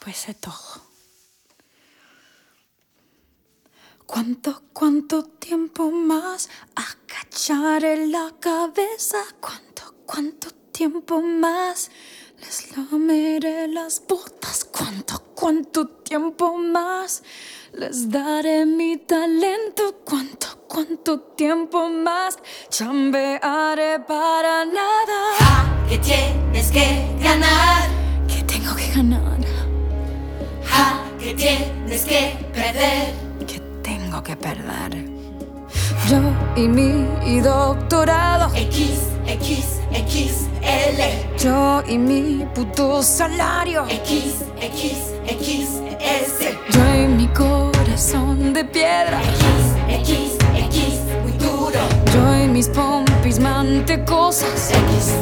puede ser todo. ¿Cuánto tiempo más? Agacharé la cabeza. ¿Cuánto tiempo más? Les lameré las botas. ¿Cuánto tiempo más? Les daré mi talento. ¿Cuánto tiempo más? Chambearé para nada. Que tienes que ganar. Que tengo que ganar. Que tienes que perder. Que tengo que perder. Yo y mi doctorado. XXXL. Yo y mi puto salario. XXXS. Yo y mi corazón de piedra. XXX muy duro. Yo y mis pompis mantecosas.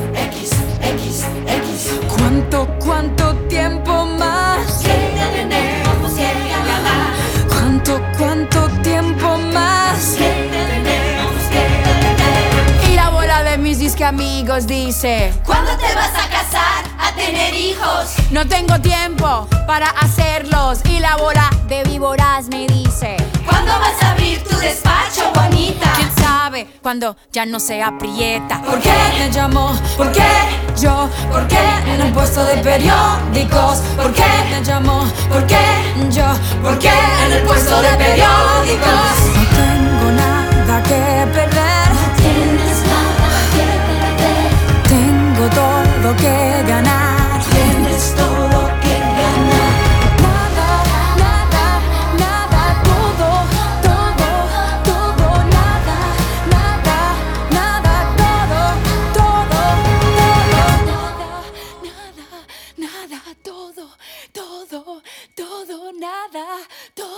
XXXX. ¿Cuánto tiempo más? Tenemos que ganar. ¿Cuánto tiempo más? Tenemos que ganar. Y la bola de mis disque amigos dice: ¿Cuándo te vas a casar? A tener hijos. no tengo tiempo para hacerlos. Y la bola de víboras me dice: ¿Cuándo vas a abrir tu despacho, bonita? ¿quién sabe cuando ya no se aprieta? ¿Por qué me llamó? ¿Por qué? Yo, ¿Por qué? en un puesto de periódicos. ¿Por qué? me llamó? ¿Por qué? Yo, ¿Por qué en el puesto de periódicos? no tengo nada que perder. Tienes nada que perder. Tengo todo que ganar. Tienes todo que ganar. Nada, todo, nada, todo, nada, todo.